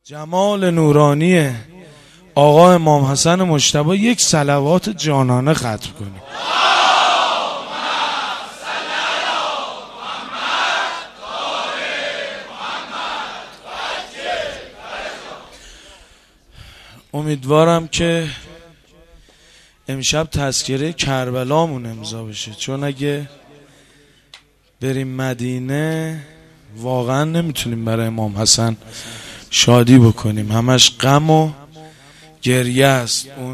جمال نورانی آقا امام حسن مجتبی یک صلوات جانانه ختم کنیم. امیدوارم که امشب تذکره کربلامون امضا بشه، چون اگه بریم مدینه واقعا نمیتونیم برای امام حسن شادی بکنیم، همش غم و گریه است. اون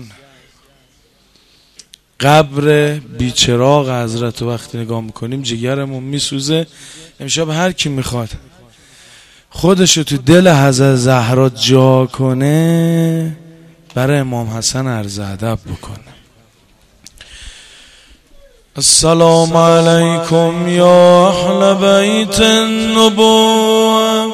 قبر بیچراغ حضرت وقتی نگاه میکنیم جگرمون میسوزه. امشب هر کی میخواد خودشو تو دل حضرت زهرا جا کنه برای امام حسن عرض ادب بکنه. السلام علیکم یا اهل بیت النبوة،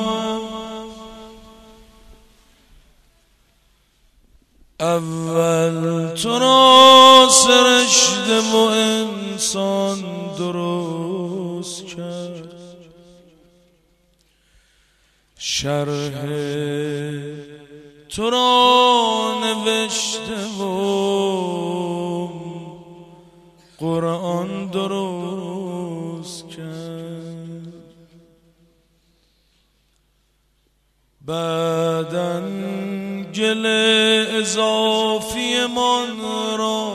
اول تو را سرشته و انسان درست کرد، شرح تو را نوشته و قرآن درست کرد، بعداً گل اضافی من را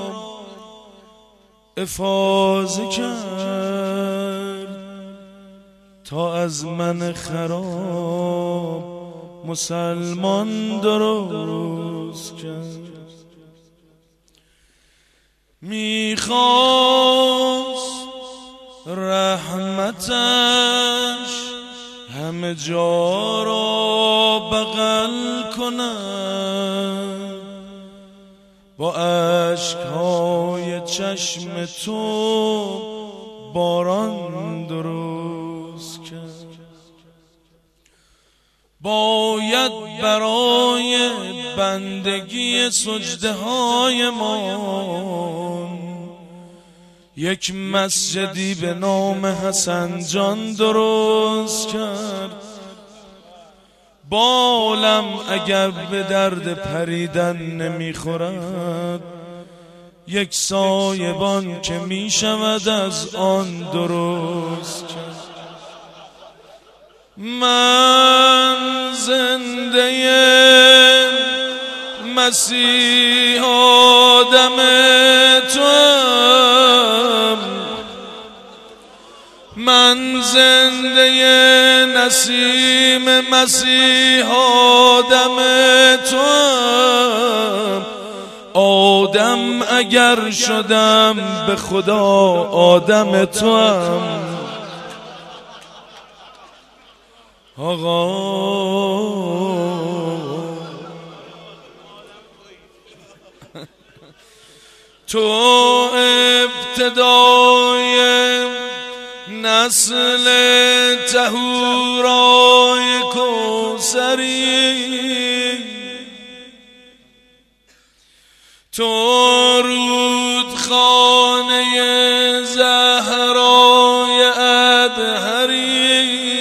افاضه کرد، تا از من خراب مسلمان درست کرد. میخواست رحمتش همه جا را بغل کند، با اشکهای چشم تو باران درست کرد. باید برای بندگی سجده های ما یک مسجدی به نام حسن جان درست کرد. بالم اگر به درد پریدن نمیخورد، یک سایبان که میشود از آن درست کرد. من زنده مسیح آدم توام، من زنده نسیم مسیح آدم توام. آدم اگر شدم به خدا آدم توام. آقا تو ابتدای نسل طهورای کوثری، تو رودخانه زهرای ابهری.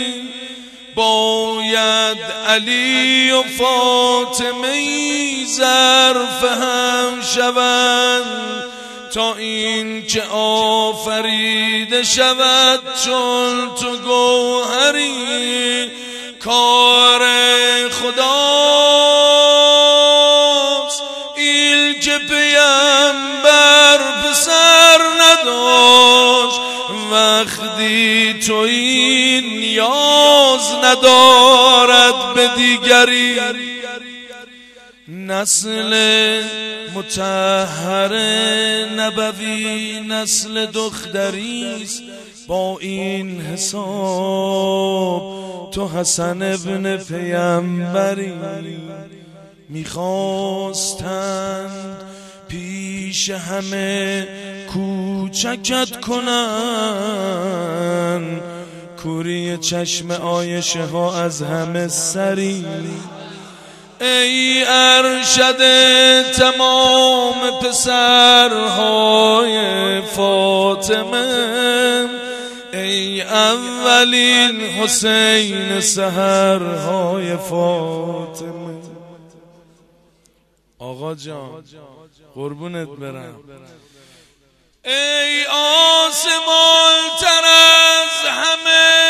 باید علی و فاطمه ظرف هم شوند، تا این که آفریده شود چون تو گوهری. کار خداست ایل که پیمبر پسر نداشت، وقتی تو این نیاز ندارد به دیگری. نسل مطهر نبوی نسل دختریست، با این حساب تو حسن ابن پیمبری. میخواستند پیش همه کوچکت کنن، کوری چشم عایشه ها از همه سری. ای ارشد تمام پسرهای فاطمه، ای اولین حسین سحرهای فاطمه. آقا جان قربونت برم. ای آسمان تر از همه،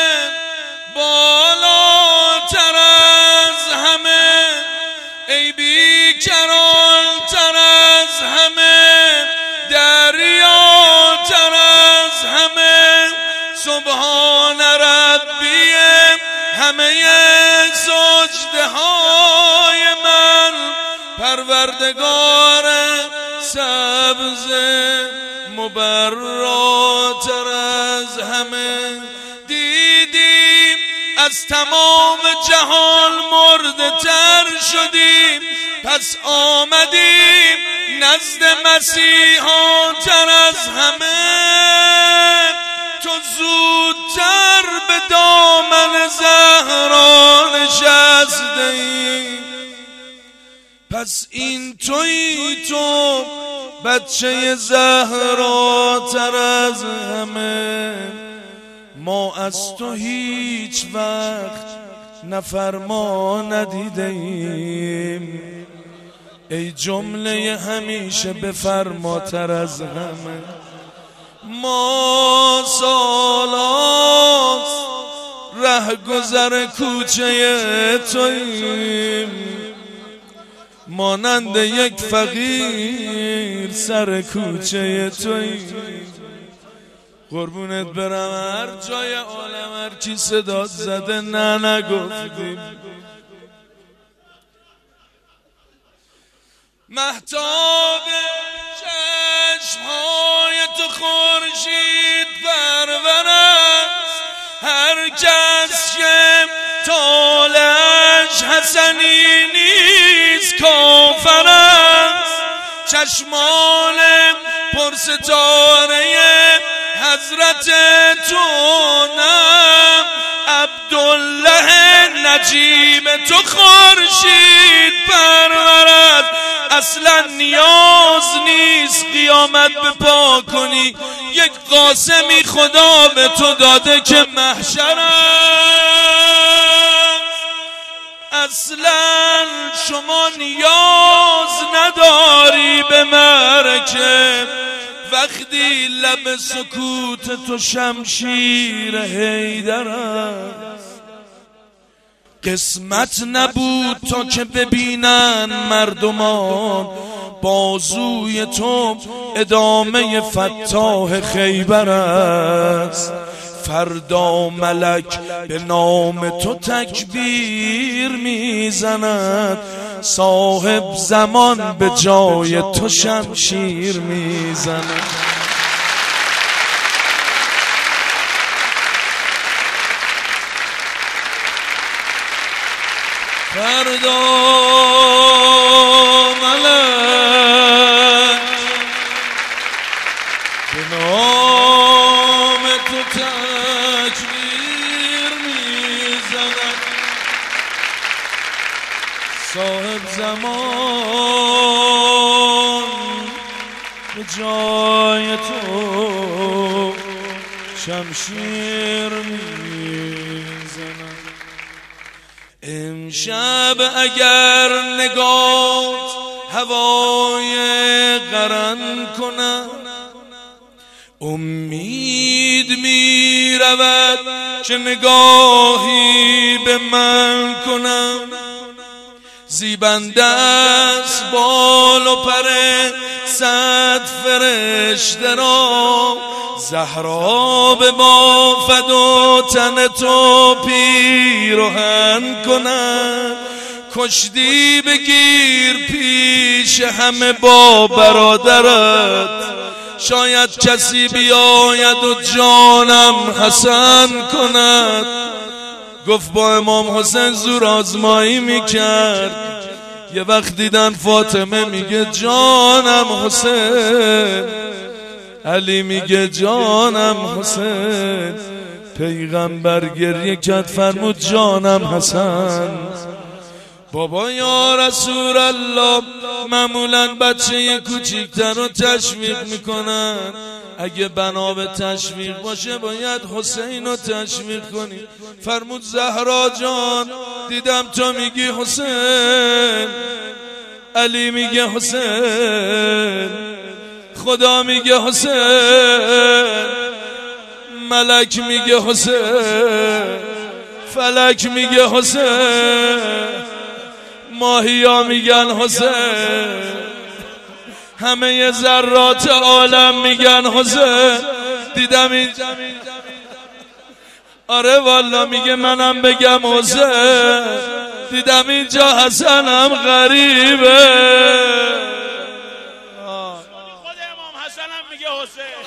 بالاتر از همه، ای بیکران تر از همه، دریا تر از همه، سبحان ربی همه سجده های من، پروردگار سبز مبراتر از همه. دیدیم از تمام جهان مرده تر شدیم، پس آمدیم نزد مسیحا تر از همه. تو زودتر به دامن زهرا نشسته ای، پس این تویی تو بچه زهرا تر از همه. ما از تو هیچ وقت نفرما ندیده ایم، ای جمله همیشه بفرماتر از همه. ما سالاست ره گذر کوچه توییم، مانند یک فقیر سر کوچه توییم. قربونت برم هر جای عالم هر کی صدات زده نه نگفتیم. مهتاب چشمهای تو خورشید پرور است، هر کس که طالعش حسنی نیست کافر است. چشمان پرستاره حضرت تو نم، عبدالله نجیب تو خورشید پرورد. اصلا نیاز نیست قیامت به پا کنی، یک قاسمی خدا به تو داده که محشرم. اصلا شما نیاز نداری به مرکه، وقتی لب سکوت تو شمشیر حیدر است. قسمت نبود تا که ببینن مردمان بازوی تو ادامه فتاح خیبر است. فردا ملک به نام تو تکبیر میزند، صاحب زمان به جای تو شمشیر میزند. فردا ملک به نام تو تکبیر میزند، صاحب زمان به جای تو شمشیر میزند. امشب اگر نگات هوای قرن کنم، امید می رود که نگاهی به من کنم. زیبنده است بال و پر 100 فرشته را، زهرا به بافد و تن تو پیرهن کند. کشتی بگیر پیش همه با برادرت، شاید کسی بیاید و جانم حسن کند. گفت با امام حسین زور آزمایی میکرد، یه وقت دیدن فاطمه میگه جانم حسین، علی میگه جانم حسین، پیغمبر گریه کرد فرمود جانم حسن. بابا یا رسول الله معمولا بچه کوچیکتر رو تشویق میکنن، اگه بنا به تشویق باشه باید حسین رو تشویق کنی. فرمود زهرا جان دیدم تو میگی حسین، علی میگه حسین، خدا میگه حسین، ملک میگه حسین، فلک میگه حسین، ماهیا میگن حسین، همه ذرات عالم میگن حسین. دیدم این آره والا میگه منم بگم حسین. دیدم اینجا حسنم غریبه، خود امام حسنم میگه حسین.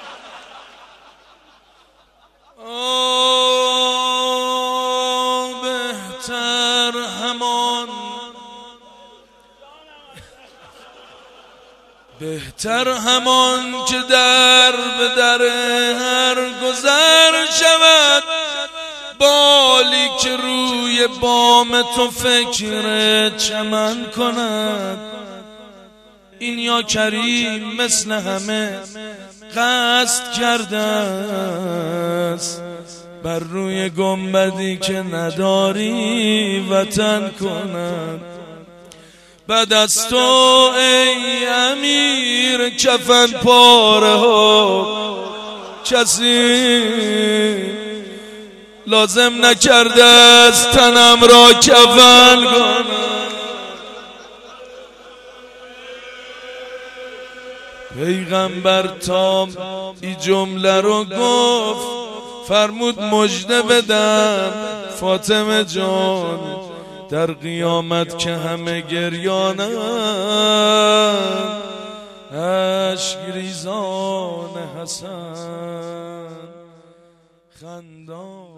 بهتر همان که در به در هر گذر شود، بالی که روی بام تو فکر چمن کند. این یا کریم مثل همه قصد کرده است، بر روی گنبدی که نداری وطن کند. بعد از تو ای امیر کفن پاره ها کسی لازم نکرده از تنم را کفن کنم. پیغمبر تا این جمله رو گفت فرمود مژده بدم فاطمه جان در قیامت که همه گریانند، اشک ریزان حسن خندان